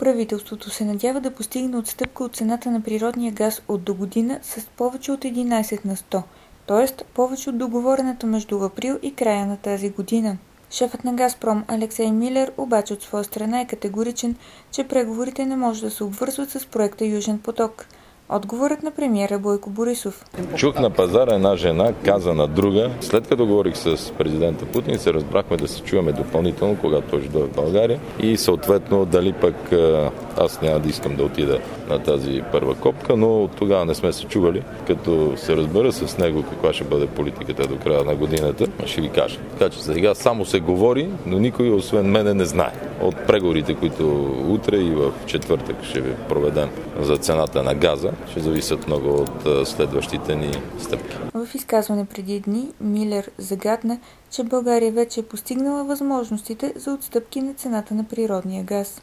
Правителството се надява да постигне отстъпка от цената на природния газ от до година с повече от 11 на 100, т.е. повече от договорената между април и края на тази година. Шефът на Газпром Алексей Милер обаче от своя страна е категоричен, че преговорите не може да се обвързват с проекта Южен поток. Отговорът на премиера Бойко Борисов. Чух на пазара една жена, каза на друга. След като говорих с президента Путин, се разбрахме да се чуваме допълнително, когато той ще дойде в България. И съответно дали пък аз няма да искам да отида на тази първа копка, но от тогава не сме се чували. Като се разбера с него каква ще бъде политиката до края на годината, ще ви кажа. Така че сега само се говори, но никой освен мене не знае. От преговорите, които утре и в четвъртък ще ви проведем за цената на газа, ще зависят много от следващите ни стъпки. В изказване преди дни Милер загадна, че България вече е постигнала възможностите за отстъпки на цената на природния газ.